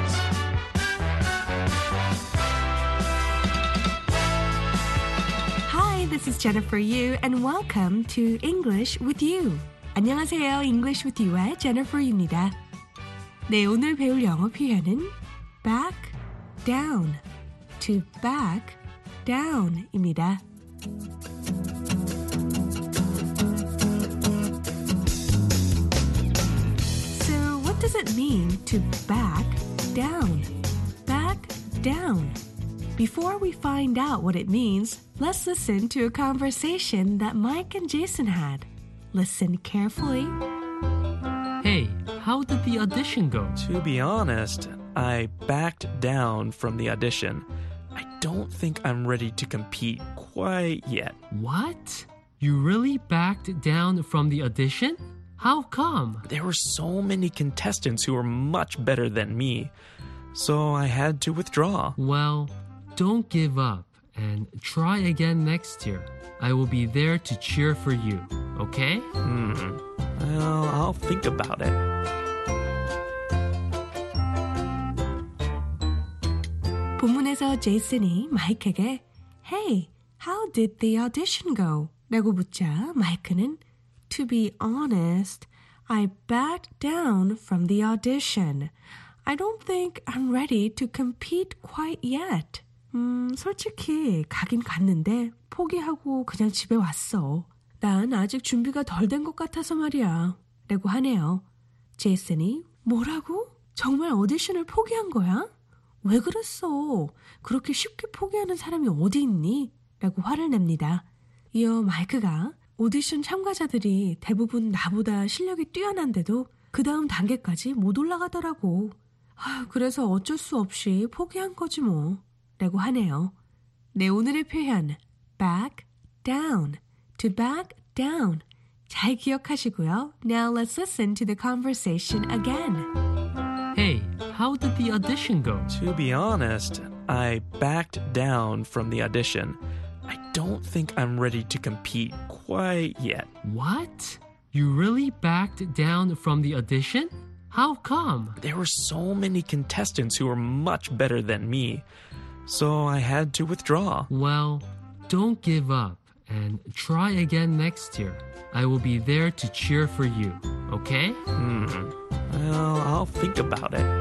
Hi, this is Jennifer Yu and welcome to English with You. 안녕하세요. English with You의 Jennifer Yu입니다. 네, 오늘 배울 영어 표현은 back down, to back down입니다. So, what does it mean to back down? Back down. Before we find out what it means, let's listen to a conversation that Mike and Jason had. Listen carefully. Hey, how did the audition go? To be honest, I backed down from the audition. I don't think I'm ready to compete quite yet. What? You really backed down from the audition? How come? There were so many contestants who were much better than me, so I had to withdraw. Well, don't give up and try again next year. I will be there to cheer for you, okay? Well, I'll think about it. 본문에서 제이슨이 마이크에게 Hey, how did the audition go? 라고 묻자 마이크는 To be honest, I backed down from the audition. I don't think I'm ready to compete quite yet. 솔직히 가긴 갔는데 포기하고 그냥 집에 왔어. 난 아직 준비가 덜 된 것 같아서 말이야. 라고 하네요. 제이슨이 뭐라고? 정말 오디션을 포기한 거야? 왜 그랬어? 그렇게 쉽게 포기하는 사람이 어디 있니? 라고 화를 냅니다. 이어 마이크가 오디션 참가자들이 대부분 나보다 실력이 뛰어난데도 그 다음 단계까지 못 올라가더라고. 그래서 어쩔 수 없이 포기한 거지 뭐. 라고 하네요. 네, 오늘의 표현 back down, to back down. 잘 기억하시고요. Now let's listen to the conversation again. Hey, how did the audition go? To be honest, I backed down from the audition. I don't think I'm ready to compete quite yet. What? You really backed down from the audition? How come? There were so many contestants who were much better than me, so I had to withdraw. Well, don't give up and try again next year. I will be there to cheer for you, okay? Well, I'll think about it.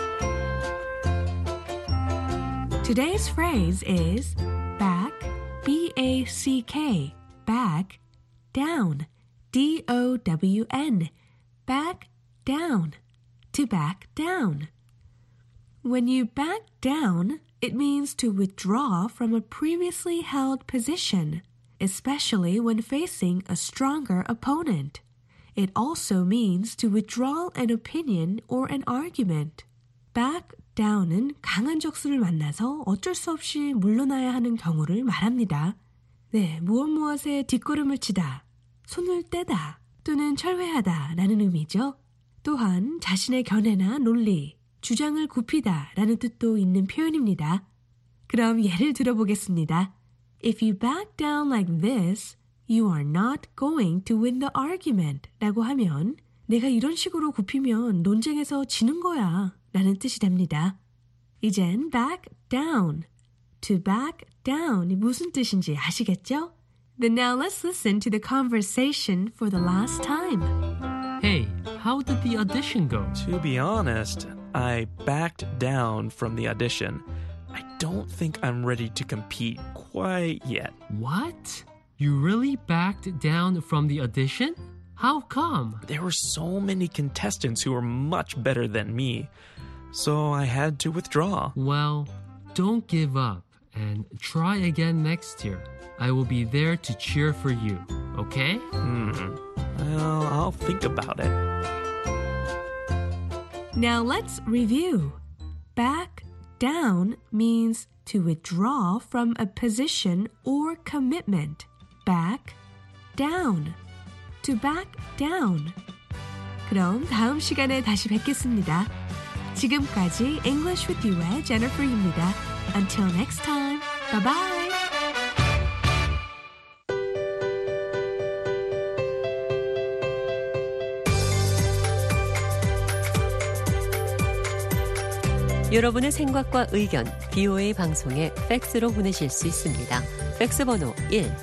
Today's phrase is back, B-A-C-K, back, down, D-O-W-N, back, down, to back down. When you back down, it means to withdraw from a previously held position, especially when facing a stronger opponent. It also means to withdraw an opinion or an argument. Back down은 강한 적수를 만나서 어쩔 수 없이 물러나야 하는 경우를 말합니다. 네, 무엇에 뒷걸음을 치다, 손을 떼다 또는 철회하다 라는 의미죠. 또한 자신의 견해나 논리, 주장을 굽히다 라는 뜻도 있는 표현입니다. 그럼 예를 들어보겠습니다. If you back down like this, you are not going to win the argument 라고 하면 내가 이런 식으로 굽히면 논쟁에서 지는 거야 라는 뜻이 됩니다. 이젠 back down, to back down이 무슨 뜻인지 아시겠죠? Then now let's listen to the conversation for the last time. Hey, how did the audition go? To be honest, I backed down from the audition. I don't think I'm ready to compete quite yet. What? You really backed down from the audition? How come? There were so many contestants who were much better than me, so I had to withdraw. Well, don't give up and try again next year. I will be there to cheer for you, okay? Well, I'll think about it. Now let's review. Back down means to withdraw from a position or commitment. Back down. To back down. 그럼 다음 시간에 다시 뵙겠습니다. 지금까지 English with You의 Jennifer입니다. Until next time. Bye bye. 여러분의 생각과 의견 BOA 방송에 팩스로 보내실 수 있습니다. 팩스 번호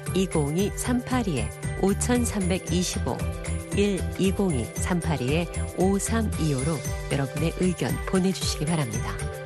1-202-382-5325 1-202-382-5325로 여러분의 의견 보내주시기 바랍니다.